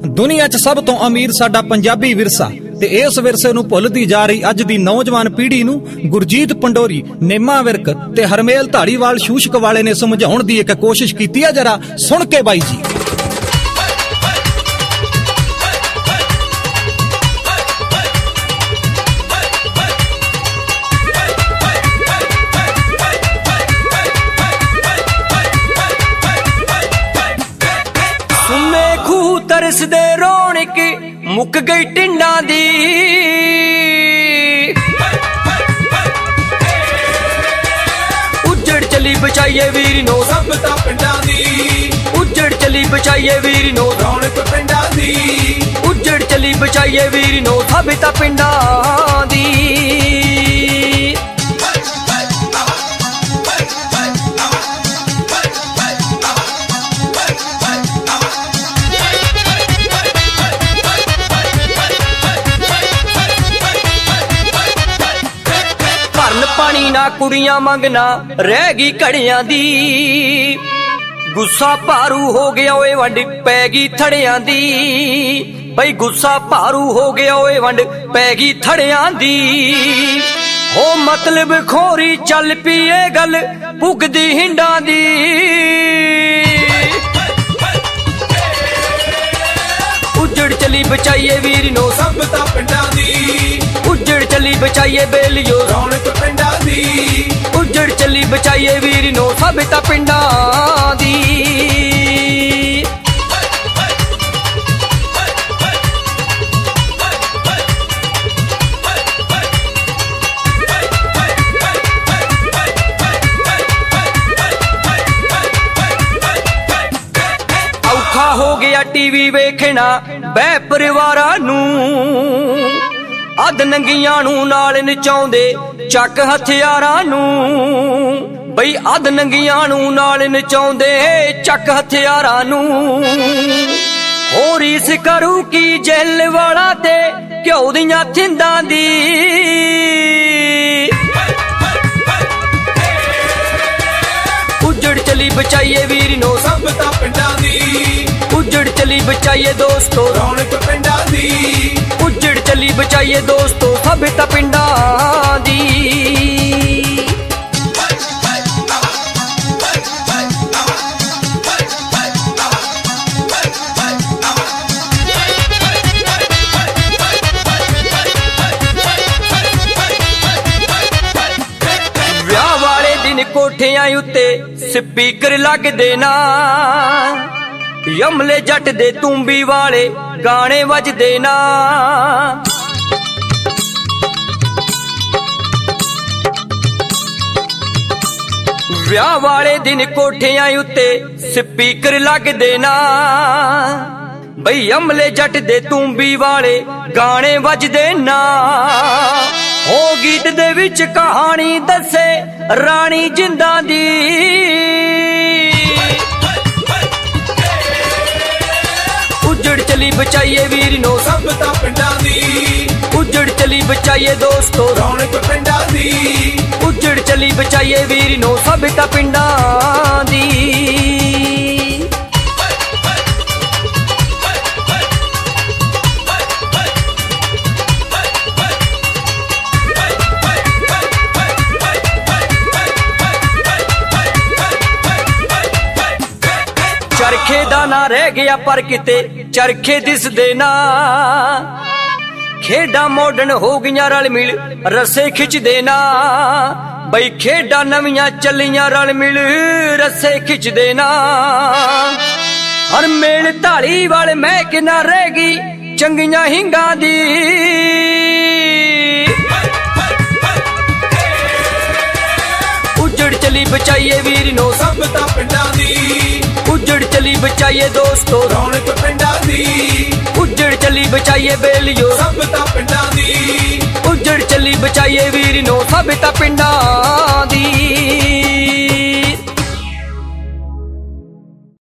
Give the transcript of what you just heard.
दुनिया च सब तो अमीर साडा पंजाबी विरसा ते इस विरसे नूं भुलदी जा रही अज दी नौजवान पीढ़ी नूं गुरजीत पंडोरी, नेमा विरक ते हरमेल धाड़ीवाल शूशक वाले ने समझाउण दी एक कोशिश कीती है। जरा सुन के बाई जी। तरसदे रौनक मुक गई टिंडा दी, उजड़ चली बचाइए वीर नो सब ता पिंडा दी, उजड़ चली बचाइए वीर नो रौनक पिंडा दी, उजड़ चली बचाइए वीर नो सब ता पिंडा दी। पानी ना कुड़ियां मंगना रह गई घड़ियां दी, गुस्सा भारू हो गया ओए वंड पै गई थड़ियां दी, भाई गुस्सा भारू हो गया ओए वंड पै गई थड़ियां दी। हो मतलब खोरी चल पी ए गल पुगदी हिंडा दी, उजड़ चली बचाइए वीर नो सब ता पिंडा दी, उजड़ चली बचाइए बेलियो रौनक पिंडा दी, उजड़ चली बचाइए वीर नो सब ता पिंडा दी। औखा हो गया टीवी वेखना बह परिवारा नू, अध नंगियां नू नाल नचाउंदे चक हथियारां नू, बई अध नंगियां नू नाल नचाउंदे चक हथियारां नू। हो रीस करू की जेल वाला ते घ्यो दियां थिंदां दी, उजड़ चली बचाइए वीर नो सब ता पिंडा दी, उजड़ चली बचाइए दोस्तों रौनक पिंडा दी, उजड़ चली बचाइए दोस्तों सब ता पिंडा दी। ब्याह वाले दिन कोठियां उत्ते स्पीकर लग देना, यमले जट दे तूंबी वाले गाने वजदे ना, ब्याह वाले दिन कोठियां उत्ते स्पीकर लग देना, बई यमले जट दे तूंबी वाले गाने वजदे ना। हो गीत दे विच कहानी दसे रानी जिंदा दी, उजड़ चली बचाइए वीर नो सब ता पिंडा दी, उजड़ चली बचाइए दोस्तों रौनक पिंडा दी, उजड़ चली बचाइए वीर नो सब ता पिंडा दी। चरखे दा ना रह गया पर किते चरखे दिस देना, खेडा मॉडर्न हो गईयां रल मिल रस्से खिच देना, बई खेडा नवियां चलियां रल मिल रस्से खिच देना। हर मेल धाड़ी वाले महक ना रह गई चंगियां हिंगा दी, उजड़ चली बचाइए वीर नो सब ता पिंडा दी, उजड़ चली बचाइए दोस्तों रौनक पिंडा दी, उजड़ चली बचाइए बेलियो सब ता पिंडा दी, उजड़ चली बचाइए वीर नो सब ता पिंडा दी।